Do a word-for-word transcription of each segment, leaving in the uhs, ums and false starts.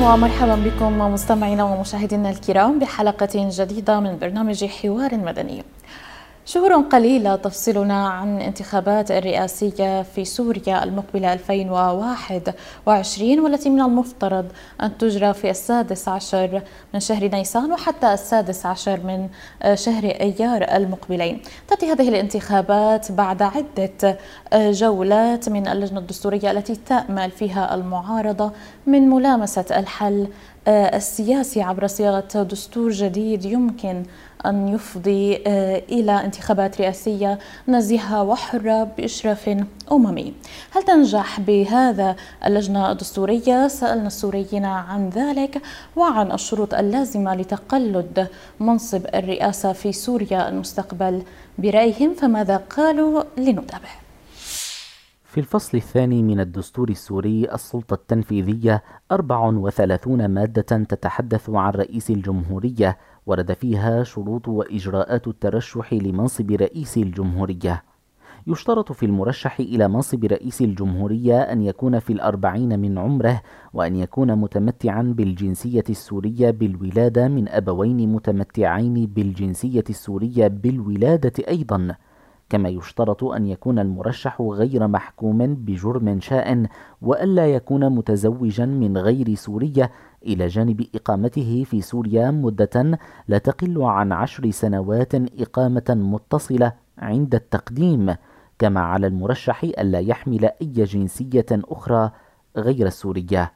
ومرحبا بكم مستمعينا ومشاهدينا الكرام بحلقة جديدة من برنامج حوار مدني. شهور قليلة تفصلنا عن انتخابات الرئاسية في سوريا المقبلة ألفين وواحد وعشرين، والتي من المفترض أن تجرى في السادس عشر من شهر نيسان وحتى السادس عشر من شهر أيار المقبلين. تأتي هذه الانتخابات بعد عدة جولات من اللجنة الدستورية التي تأمل فيها المعارضة من ملامسة الحل السياسي عبر صياغة دستور جديد يمكن أن يفضي إلى انتخابات رئاسية نزيهة وحرة بإشراف أممي. هل تنجح بهذا اللجنة الدستورية؟ سألنا السوريين عن ذلك وعن الشروط اللازمة لتقلد منصب الرئاسة في سوريا المستقبل برأيهم، فماذا قالوا؟ لنتابع. في الفصل الثاني من الدستور السوري السلطة التنفيذية أربع وثلاثون مادة تتحدث عن رئيس الجمهورية، ورد فيها شروط وإجراءات الترشح لمنصب رئيس الجمهورية. يشترط في المرشح إلى منصب رئيس الجمهورية أن يكون في الأربعين من عمره، وأن يكون متمتعا بالجنسية السورية بالولادة من أبوين متمتعين بالجنسية السورية بالولادة أيضا. كما يشترط أن يكون المرشح غير محكوم بجرم شائن، وألا يكون متزوجا من غير سورية، إلى جانب إقامته في سوريا مدة لا تقل عن عشر سنوات إقامة متصلة عند التقديم. كما على المرشح ألا يحمل أي جنسية أخرى غير السورية.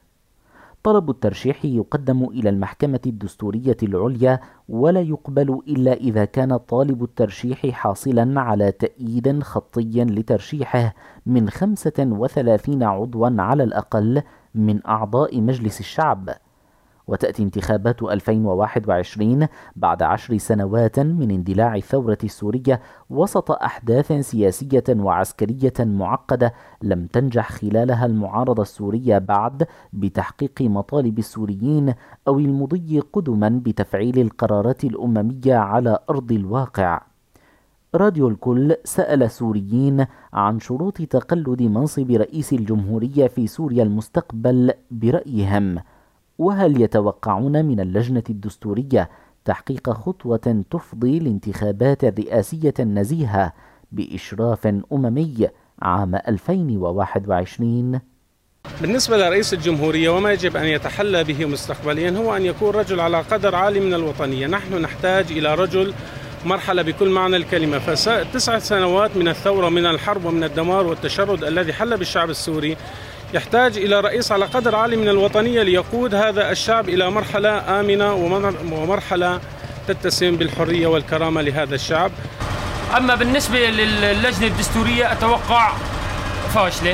طلب الترشيح يقدم إلى المحكمة الدستورية العليا، ولا يقبل إلا إذا كان طالب الترشيح حاصلا على تأييد خطي لترشيحه من خمسة وثلاثين عضوا على الأقل من أعضاء مجلس الشعب. وتأتي انتخابات ألفين وواحد وعشرين بعد عشر سنوات من اندلاع الثورة السورية وسط أحداث سياسية وعسكرية معقدة لم تنجح خلالها المعارضة السورية بعد بتحقيق مطالب السوريين أو المضي قدما بتفعيل القرارات الأممية على أرض الواقع. راديو الكل سأل سوريين عن شروط تقلد منصب رئيس الجمهورية في سوريا المستقبل برأيهم، وهل يتوقعون من اللجنة الدستورية تحقيق خطوة تفضي الانتخابات الرئاسية النزيهة بإشراف أممي عام ألفين وواحد وعشرين؟ بالنسبة لرئيس الجمهورية وما يجب أن يتحلى به مستقبليا هو أن يكون رجل على قدر عالي من الوطنية. نحن نحتاج إلى رجل مرحلة بكل معنى الكلمة. فتسع سنوات من الثورة، من الحرب ومن الدمار والتشرد الذي حل بالشعب السوري، يحتاج إلى رئيس على قدر عالي من الوطنية ليقود هذا الشعب إلى مرحلة آمنة ومرحلة تتسم بالحرية والكرامة لهذا الشعب. أما بالنسبة للجنة الدستورية أتوقع فاشلة.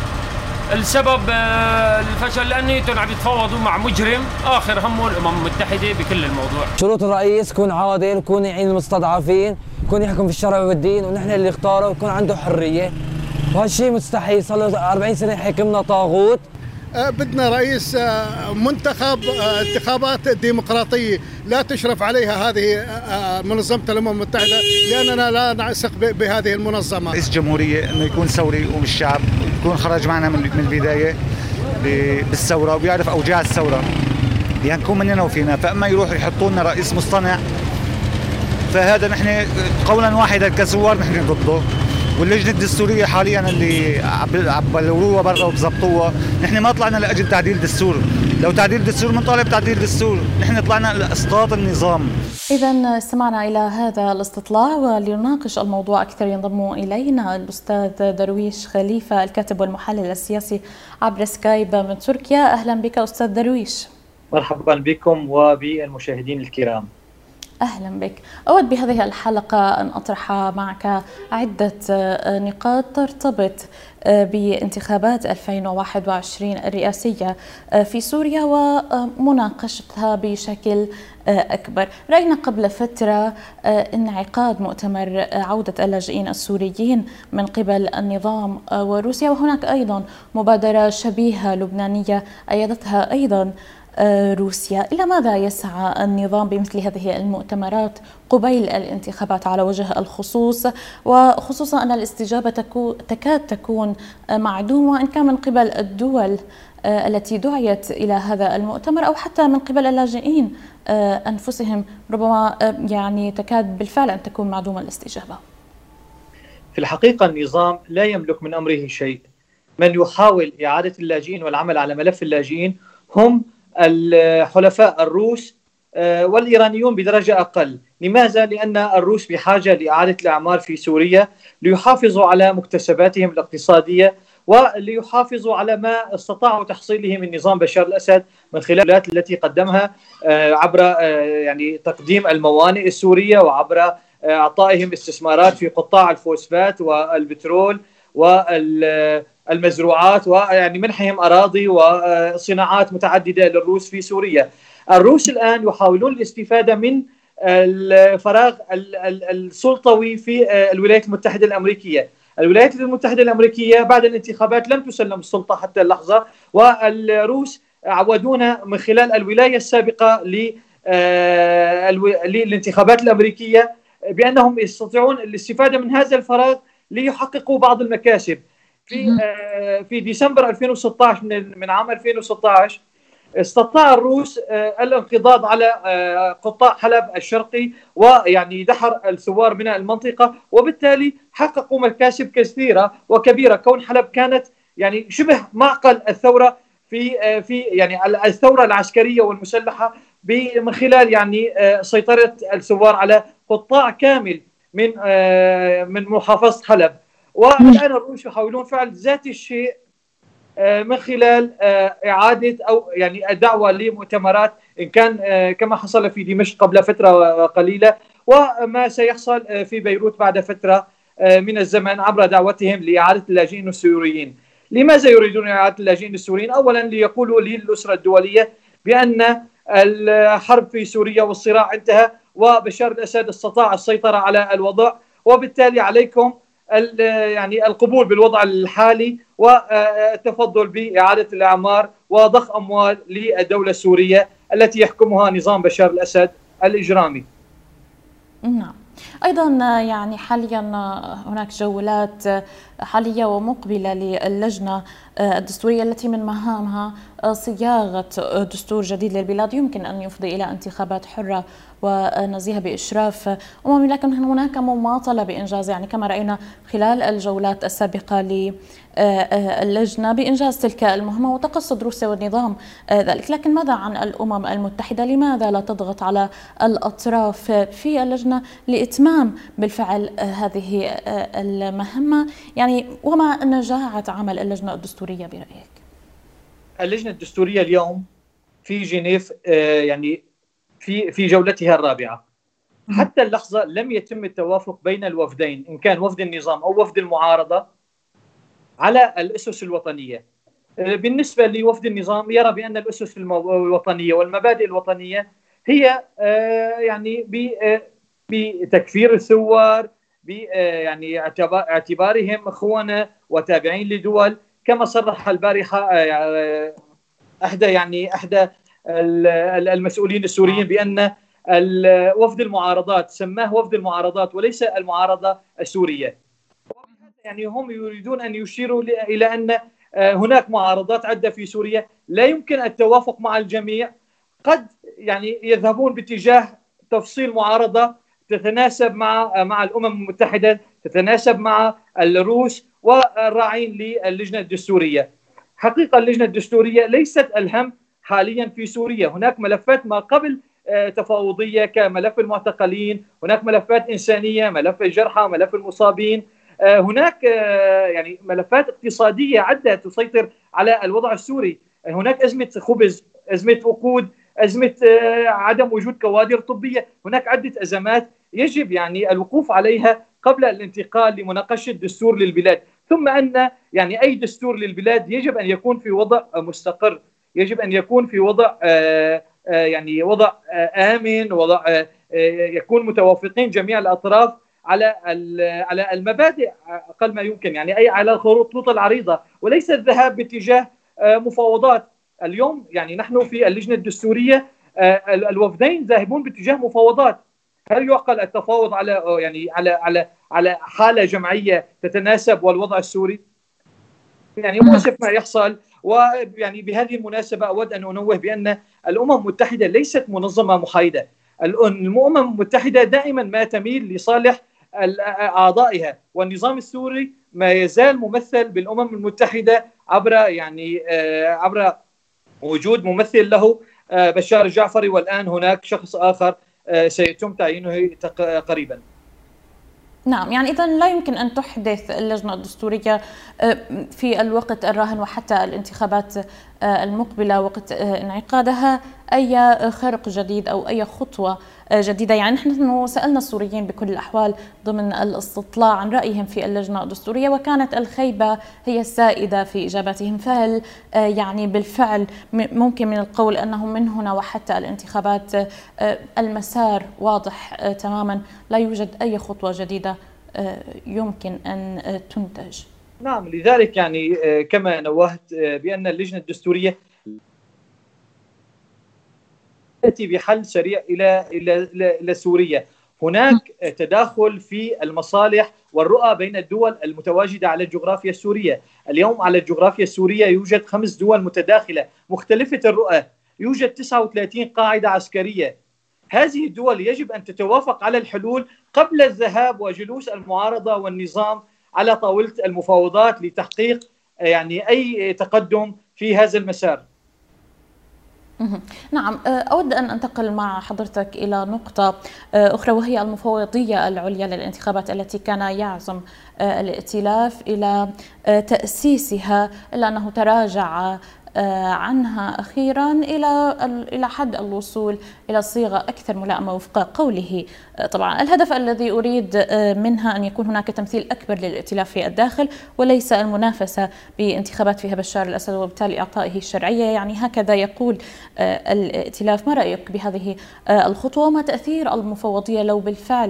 السبب الفشل لأنهم عم يتفاوضوا مع مجرم آخر همه الأمم المتحدة بكل الموضوع. شروط الرئيس يكون عادل، يكون يعين المستضعفين، يكون يحكم في الشرع والدين، ونحن اللي اختاره، ويكون عنده حرية. وهالشيء مستحيل، صار له أربعين سنة يحكمنا طاغوت. أه بدنا رئيس أه منتخب أه انتخابات ديمقراطية لا تشرف عليها هذه أه منظمة الأمم المتحدة، لأننا لا نثق بهذه المنظمة. رئيس الجمهورية إنه يكون ثوري ومن الشعب، يكون خرج معنا من البداية بالثورة وبيعرف أوجاع الثورة، يعني نكون مننا وفينا. فأما يروح يحطوا لنا رئيس مصطنع، فهذا نحن قولا واحدا كثوار نحن ضده. واللجنة الدستورية حاليا اللي عبلوها برا وبزبطوها، نحن ما طلعنا لأجل تعديل دستور. لو تعديل دستور بنطالب تعديل دستور، نحن طلعنا لإسقاط النظام. إذا استمعنا إلى هذا الاستطلاع، ولنناقش الموضوع أكثر ينضم إلينا الأستاذ درويش خليفة الكاتب والمحلل السياسي عبر سكايب من تركيا. أهلا بك أستاذ درويش. مرحبا بكم وبالمشاهدين الكرام. أهلا بك. أود بهذه الحلقة أن أطرح معك عدة نقاط ترتبط بانتخابات ألفين وواحد وعشرين الرئاسية في سوريا ومناقشتها بشكل أكبر. رأينا قبل فترة انعقاد مؤتمر عودة اللاجئين السوريين من قبل النظام وروسيا، وهناك أيضا مبادرة شبيهة لبنانية أيدتها أيضا روسيا. إلى ماذا يسعى النظام بمثل هذه المؤتمرات قبيل الانتخابات على وجه الخصوص، وخصوصا أن الاستجابة تكاد تكون معدومة إن كان من قبل الدول التي دعيت إلى هذا المؤتمر أو حتى من قبل اللاجئين أنفسهم، ربما يعني تكاد بالفعل أن تكون معدومة الاستجابة؟ في الحقيقة النظام لا يملك من أمره شيء. من يحاول إعادة اللاجئين والعمل على ملف اللاجئين هم الحلفاء الروس والإيرانيون بدرجة أقل. لماذا؟ لأن الروس بحاجة لإعادة الأعمار في سوريا ليحافظوا على مكتسباتهم الاقتصادية وليحافظوا على ما استطاعوا تحصيله من نظام بشار الأسد من خلال الولايات التي قدمها عبر يعني تقديم الموانئ السورية وعبر إعطائهم استثمارات في قطاع الفوسفات والبترول والمزروعات ويعني منحهم أراضي وصناعات متعددة للروس في سوريا. الروس الآن يحاولون الاستفادة من الفراغ السلطوي في الولايات المتحدة الأمريكية. الولايات المتحدة الأمريكية بعد الانتخابات لم تسلم السلطة حتى اللحظة، والروس عودونا من خلال الولاية السابقة للانتخابات الأمريكية بأنهم يستطيعون الاستفادة من هذا الفراغ ليحققوا بعض المكاسب. في في ديسمبر ألفين وستة عشر من عام ألفين وستة عشر استطاع الروس الانقضاض على قطاع حلب الشرقي ويعني دحر الثوار من المنطقة، وبالتالي حققوا مكاسب كثيرة وكبيرة. كون حلب كانت يعني شبه معقل الثورة في في يعني الثورة العسكرية والمسلحة من خلال يعني سيطرة الثوار على قطاع كامل من من محافظة حلب. والآن الروس يحاولون فعل ذات الشيء من خلال إعادة أو يعني الدعوة لمؤتمرات إن كان كما حصل في دمشق قبل فترة قليلة، وما سيحصل في بيروت بعد فترة من الزمن عبر دعوتهم لإعادة اللاجئين السوريين. لماذا يريدون إعادة اللاجئين السوريين؟ أولا ليقولوا للأسرة الدولية بأن الحرب في سوريا والصراع انتهى وبشار الأسد استطاع السيطرة على الوضع، وبالتالي عليكم يعني القبول بالوضع الحالي والتفضل بإعادة الأعمار وضخ أموال للدولة السورية التي يحكمها نظام بشار الأسد الإجرامي. نعم. أيضا يعني حاليا هناك جولات حالية ومقبلة للجنة الدستورية التي من مهامها صياغة دستور جديد للبلاد يمكن أن يفضي إلى انتخابات حرة ونزيهة بإشراف أممي، لكن هناك مماطلة بإنجاز يعني كما رأينا خلال الجولات السابقة للجنة بإنجاز تلك المهمة وتقصد روسيا والنظام ذلك. لكن ماذا عن الأمم المتحدة؟ لماذا لا تضغط على الأطراف في اللجنة لإتمام بالفعل هذه المهمة؟ يعني وما نجاعة عمل اللجنة الدستورية برأيك؟ اللجنة الدستورية اليوم في جنيف يعني في في جولتها الرابعة. حتى اللحظة لم يتم التوافق بين الوفدين إن كان وفد النظام أو وفد المعارضة على الأسس الوطنية. بالنسبة لوفد النظام يرى بأن الأسس الوطنية والمبادئ الوطنية هي يعني بتكفير الثوار، يعني اعتبارهم خونة وتابعين لدول، كما صرح البارحة أحدى يعني أحدى المسؤولين السوريين بأن وفد المعارضات سماه وفد المعارضات وليس المعارضة السورية. يعني هم يريدون أن يشيروا إلى أن هناك معارضات عدة في سوريا لا يمكن التوافق مع الجميع. قد يعني يذهبون باتجاه تفصيل معارضة تتناسب مع مع الأمم المتحدة، تتناسب مع الروس والراعين للجنة الدستورية. حقيقة اللجنة الدستورية ليست الهم حاليا في سوريا. هناك ملفات ما قبل تفاوضية كملف المعتقلين، هناك ملفات إنسانية، ملف الجرحى، ملف المصابين، هناك يعني ملفات اقتصادية عدة تسيطر على الوضع السوري. هناك أزمة خبز، أزمة وقود، أزمة عدم وجود كوادر طبية. هناك عدة أزمات يجب يعني الوقوف عليها قبل الانتقال لمناقشة دستور للبلاد. ثم أن يعني أي دستور للبلاد يجب أن يكون في وضع مستقر، يجب أن يكون في وضع يعني وضع آمن، وضع يكون متوافقين جميع الأطراف على على المبادئ أقل ما يمكن، يعني أي على الخطوط العريضة، وليس الذهاب باتجاه مفاوضات. اليوم يعني نحن في اللجنة الدستورية الوفدين ذاهبون باتجاه مفاوضات. هل يعقل التفاوض على يعني على على على حالة جمعية تتناسب والوضع السوري؟ يعني مؤسف ما يحصل. ويعني بهذه المناسبة أود أن أنوه بأن الأمم المتحدة ليست منظمة محايدة. الأمم المتحدة دائما ما تميل لصالح أعضائها، والنظام السوري ما يزال ممثل بالأمم المتحدة عبر يعني عبر وجود ممثل له بشار الجعفري، والآن هناك شخص آخر سيتم تعيينه قريبا. نعم، يعني إذا لا يمكن أن تحدث اللجنة الدستورية في الوقت الراهن وحتى الانتخابات المقبلة وقت انعقادها أي خرق جديد أو أي خطوة جديدة. يعني نحن سألنا السوريين بكل الأحوال ضمن الاستطلاع عن رأيهم في اللجنة الدستورية، وكانت الخيبة هي السائدة في إجاباتهم. فهل يعني بالفعل ممكن من القول أنه من هنا وحتى الانتخابات المسار واضح تماما، لا يوجد أي خطوة جديدة يمكن أن تنتج؟ نعم، لذلك يعني كما نوهت بأن اللجنة الدستورية تأتي بحل سريع إلى إلى إلى سوريا. هناك تداخل في المصالح والرؤى بين الدول المتواجدة على الجغرافيا السورية. اليوم على الجغرافيا السورية يوجد خمس دول متداخلة مختلفة الرؤى، يوجد تسعة وثلاثين قاعدة عسكرية. هذه الدول يجب أن تتوافق على الحلول قبل الذهاب وجلوس المعارضة والنظام على طاولة المفاوضات لتحقيق يعني أي تقدم في هذا المسار. نعم، أود أن أنتقل مع حضرتك إلى نقطة أخرى، وهي المفوضية العليا للانتخابات التي كان يعزم الائتلاف إلى تأسيسها، إلا أنه تراجع عنها أخيرا إلى إلى حد الوصول إلى صيغة أكثر ملائمة وفق قوله. طبعا الهدف الذي أريد منها أن يكون هناك تمثيل أكبر للائتلاف في الداخل، وليس المنافسة بانتخابات فيها بشار الأسد وبالتالي إعطائه الشرعية. يعني هكذا يقول الائتلاف. ما رأيك بهذه الخطوة وما تأثير المفوضية لو بالفعل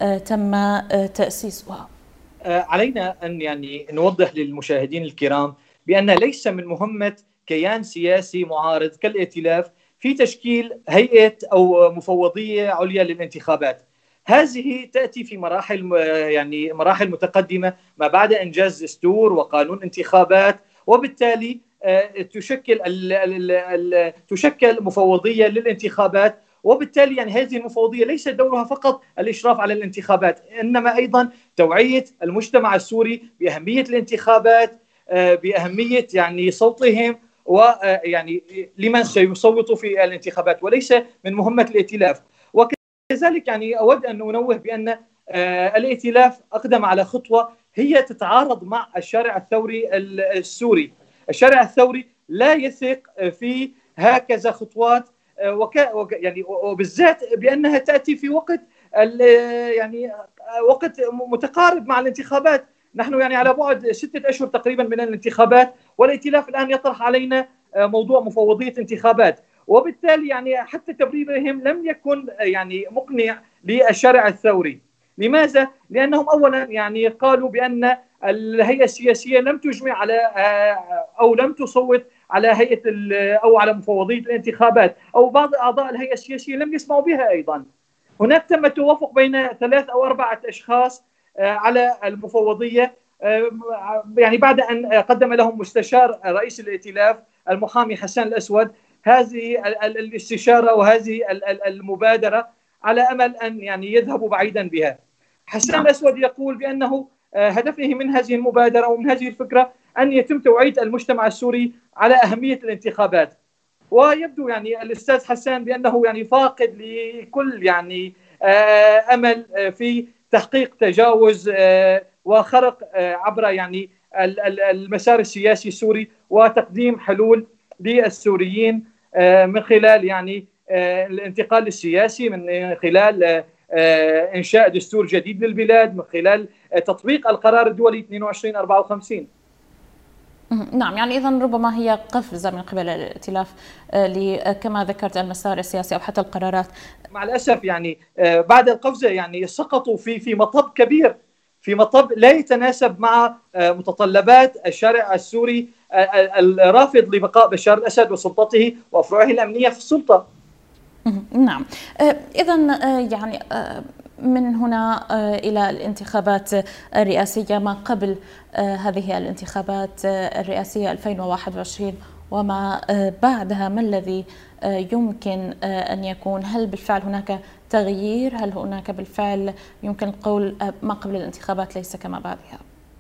تم تأسيسها؟ علينا أن يعني نوضح للمشاهدين الكرام بأن ليس من مهمة كيان سياسي معارض كالائتلاف في تشكيل هيئة أو مفوضية عليا للانتخابات. هذه تأتي في مراحل يعني مراحل متقدمة ما بعد إنجاز دستور وقانون انتخابات، وبالتالي تشكل ال ال ال تشكل مفوضية للانتخابات. وبالتالي يعني هذه المفوضية ليس دورها فقط الإشراف على الانتخابات، إنما أيضا توعية المجتمع السوري بأهمية الانتخابات، بأهمية يعني صوتهم ويعني لمن سيصوتوا في الانتخابات، وليس من مهمة الائتلاف. وكذلك يعني أود أن أنوه بأن الائتلاف أقدم على خطوة هي تتعارض مع الشارع الثوري السوري. الشارع الثوري لا يثق في هكذا خطوات، وك يعني وبالذات بأنها تأتي في وقت يعني وقت متقارب مع الانتخابات. نحن يعني على بعد ستة أشهر تقريبا من الانتخابات، والائتلاف الآن يطرح علينا موضوع مفوضية انتخابات، وبالتالي يعني حتى تبريرهم لم يكن يعني مقنع للشارع الثوري. لماذا؟ لأنهم أولا يعني قالوا بأن الهيئة السياسية لم تجمع على أو لم تصوت على هيئة أو على مفوضية الانتخابات، أو بعض أعضاء الهيئة السياسية لم يسمعوا بها أيضا. هناك تم التوافق بين ثلاث أو أربعة أشخاص على المفوضية، يعني بعد أن قدم لهم مستشار رئيس الائتلاف المحامي حسان الأسود هذه الاستشارة وهذه المبادرة على أمل أن يعني يذهبوا بعيدا بها. حسان الأسود يقول بأنه هدفه من هذه المبادرة ومن هذه الفكرة أن يتم توعية المجتمع السوري على أهمية الانتخابات. ويبدو يعني الأستاذ حسان بأنه يعني فاقد لكل يعني أمل في تحقيق تجاوز وخرق عبر يعني المسار السياسي السوري وتقديم حلول للسوريين من خلال يعني الانتقال السياسي، من خلال إنشاء دستور جديد للبلاد، من خلال تطبيق القرار الدولي اثنين وعشرين أربعة وخمسين. نعم، يعني إذن ربما هي قفزة من قبل الائتلاف كما ذكرت المسار السياسي أو حتى القرارات. مع الأسف يعني بعد القفزة يعني سقطوا في في مطب كبير، في مطب لا يتناسب مع متطلبات الشارع السوري الرافض لبقاء بشار الأسد وسلطته وأفرعه الأمنية في السلطة. نعم، إذا يعني من هنا إلى الانتخابات الرئاسية، ما قبل هذه الانتخابات الرئاسية ألفين وواحد وعشرين وما بعدها، ما الذي يمكن أن يكون؟ هل بالفعل هناك تغيير؟ هل هناك بالفعل يمكن القول ما قبل الانتخابات ليس كما بعدها؟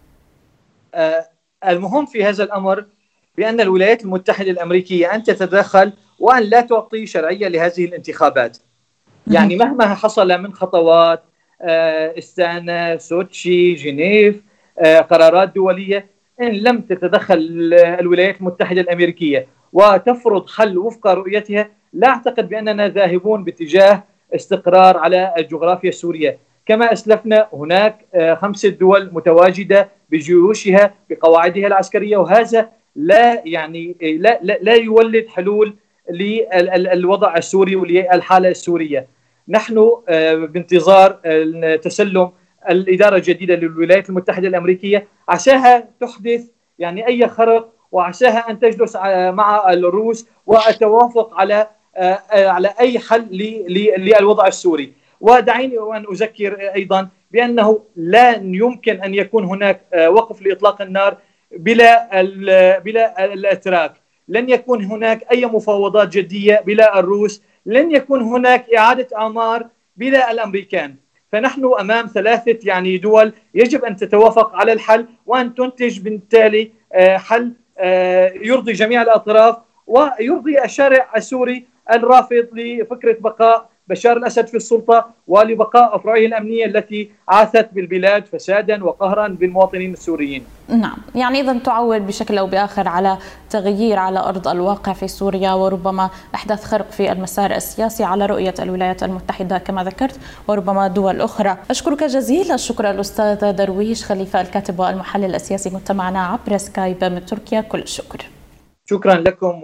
المهم في هذا الأمر بأن الولايات المتحدة الأمريكية أن تتدخل وأن لا تعطي شرعية لهذه الانتخابات. يعني مهما حصل من خطوات، استانا، سوتشي، جنيف، قرارات دولية، إن لم تتدخل الولايات المتحدة الأمريكية وتفرض حل وفق رؤيتها، لا أعتقد بأننا ذاهبون باتجاه استقرار على الجغرافيا السورية. كما أسلفنا، هناك خمسة دول متواجدة بجيوشها بقواعدها العسكرية، وهذا لا يعني لا لا, لا يولد حلول للوضع السوري وللحالة السورية. نحن بانتظار تسلم الإدارة الجديدة للولايات المتحدة الأمريكية، عساها تحدث يعني أي خرق، وعساها أن تجلس مع الروس وتوافق على على أي حل للوضع السوري. ودعيني وأن أذكر أيضا بأنه لا يمكن أن يكون هناك وقف لإطلاق النار بلا بلا الأتراك، لن يكون هناك أي مفاوضات جدية بلا الروس، لن يكون هناك إعادة أعمار بلا الأمريكان. فنحن أمام ثلاثة يعني دول يجب أن تتوافق على الحل، وأن تنتج بالتالي حل يرضي جميع الأطراف ويرضي الشارع السوري الرافض لفكرة بقاء بشار الأسد في السلطة ولبقاء أفرعه الأمنية التي عاثت بالبلاد فسادا وقهرا بالمواطنين السوريين. نعم، يعني إذا تعول بشكل أو بآخر على تغيير على أرض الواقع في سوريا، وربما إحداث خرق في المسار السياسي على رؤية الولايات المتحدة كما ذكرت، وربما دول أخرى. أشكرك جزيل الشكر الأستاذ درويش خليفة، الكاتب والمحلل السياسي، كنت معنا عبر سكايب من تركيا. كل الشكر. شكرا لكم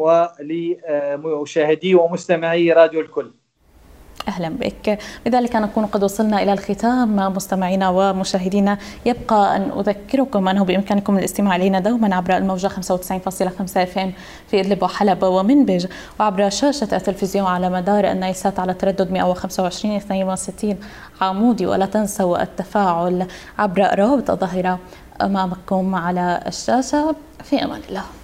ولمشاهدي ومستمعي راديو الكل. أهلا بك. بذلك نكون قد وصلنا إلى الختام مستمعينا ومشاهدينا. يبقى أن أذكركم أنه بإمكانكم الاستماع إلينا دوما عبر الموجة خمسة وتسعين فاصلة خمسة اف ام في إدلب وحلب ومنبج، وعبر شاشة التلفزيون على مدار النايسات على تردد مئة وخمسة وعشرين اثنين وستين عمودي. ولا تنسوا التفاعل عبر روابط الظاهرة أمامكم على الشاشة. في أمان الله.